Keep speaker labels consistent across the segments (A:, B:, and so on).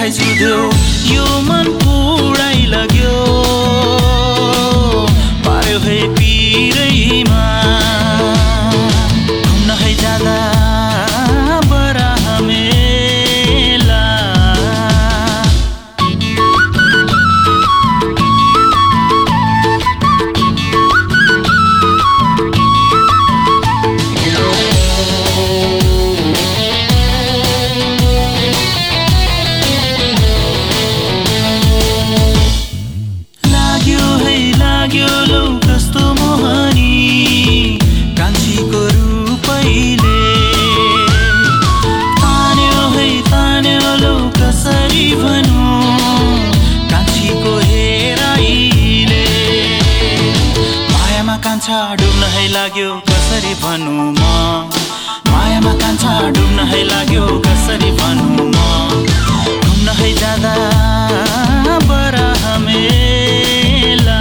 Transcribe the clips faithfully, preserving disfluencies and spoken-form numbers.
A: आँखा जुध्यो यो मन पुराइ लाग्यो पार्यो है पिरैमा घुम्न है जाँदा बराह मेला लाग्यो लौ कस्तो मोहनी कान्छीको रूपैले तान्यो है तान्यो लौ कसरी भनौँ कान्छीको हेराइले मायामा कान्छा डुब्न है लाग्यो कसरी भनौँ म मायामा कान्छा डुब्न है लाग्यो कसरी भनौँ म घुम्न है जाँदा बराह मेला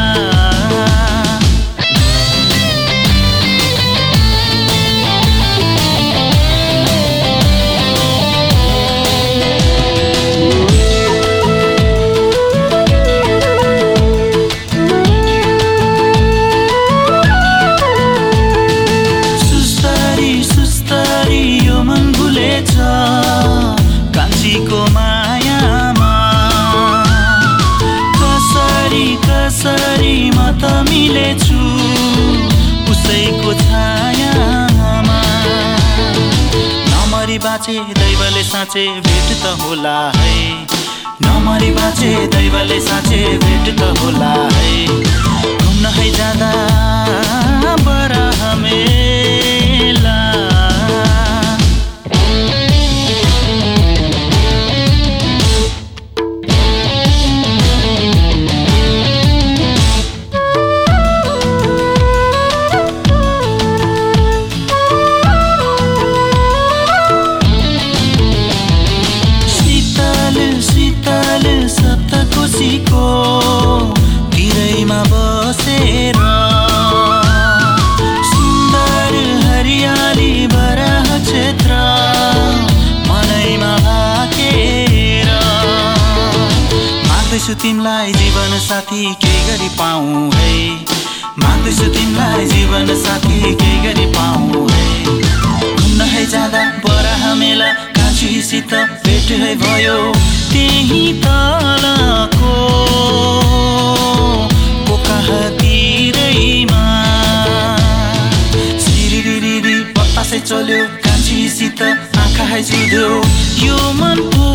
A: कान्छीको मायामा कसरी कसरी म त मिलेछु उसैको छायामा नमरी बाँचे दैवले साँचे भेट त होला है नमरी बाँचे दैवले साँचे भेट त होला है घुम्न है जाँदा बराह मेला सप्तकोशीको तिरैमा बसेर सुन्दर हरियाली बराह क्षेत्र मनैमा भाकेर माग्दैछु तिमीलाई जीवन साथी केही गरी पाऊँ है माग्दैछु तिमीलाई जीवन साथी केही गरी पाऊँ है घुम्न है जाँदा बराह मेला कान्छीसित भेट है भयो त्यही तलको पोखरातिरैमा सिरिरिरि बतासै चल्यो कान्छीसित आँखा जुध्यो यो मन